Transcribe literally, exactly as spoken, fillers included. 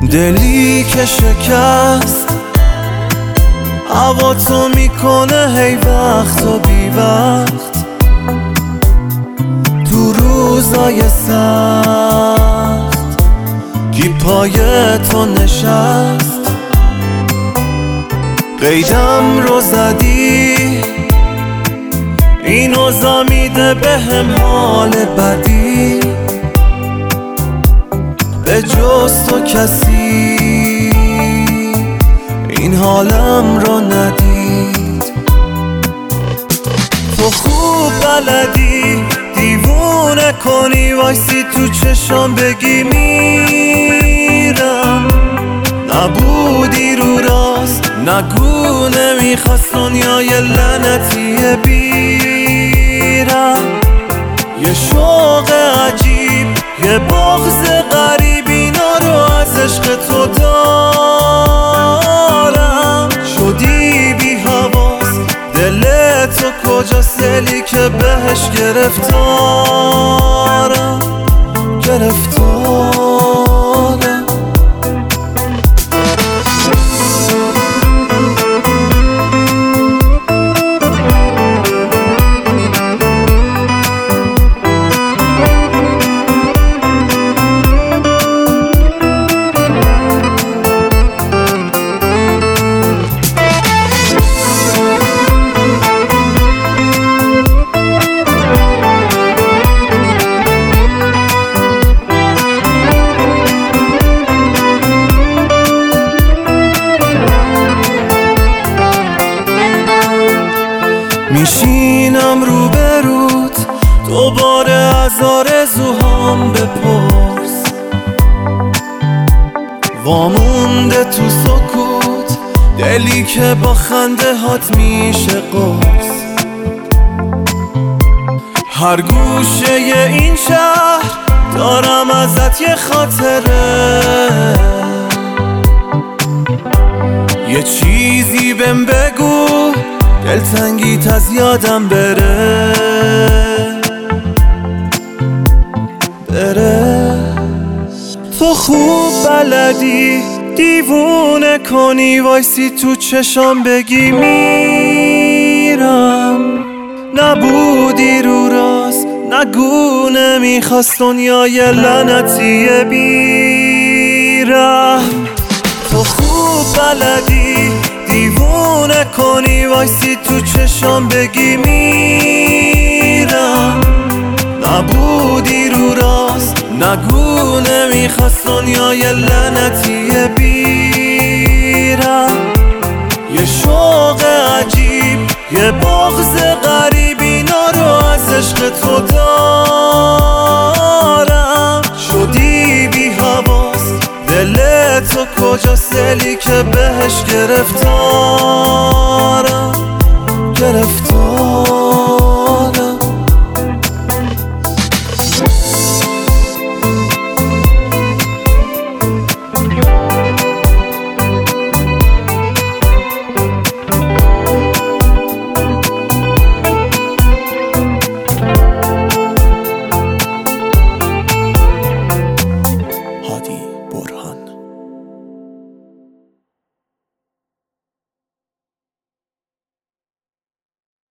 دلی که شکست هوا تو میکنه هی وقت و بی وقت تو روزای سخت کی پای تو نشست قیدم رو زدی این اوضاع میده بهم حال بدی به جز تو کسی این حالم رو ندید تو خوب بلدی دیوونه کنی وایسی تو چشام بگی میرم نبودی رو راست نگو نمیخواست دنیای لعنتیه بیرم یه شوق عجیب یه بغض غریب اینا رو از عشق تو دارم شدی بی حواس دل تو کجاست دلی که بهش گرفتارم گرفتارم میشینم روبروت دوباره از آرزوهام بپرس وامونده تو سکوت دلی که با خنده هات میشه قرص هر گوشه این شهر دارم ازت یه خاطره یه چیزی بهم بگو دلتنگیت از یادم بره بره تو خوب بلدی دیوونه کنی وایسی تو چشام بگی میرم نبودی رو راست نگو نمیخواست دنیای لعنتیه بیرم تو خوب بلدی دیوونه کنی وایسی تو چشام بگی میرم نبودی رو راست نگو نمیخواست دنیای لعنتیه بیرم یه شوق عجیب یه بغض غریب اینا رو از عشق تو دارم شدی بی حواس دل تو کجاست دلی که بهش گرفتارم گرفتارم هادی برهان.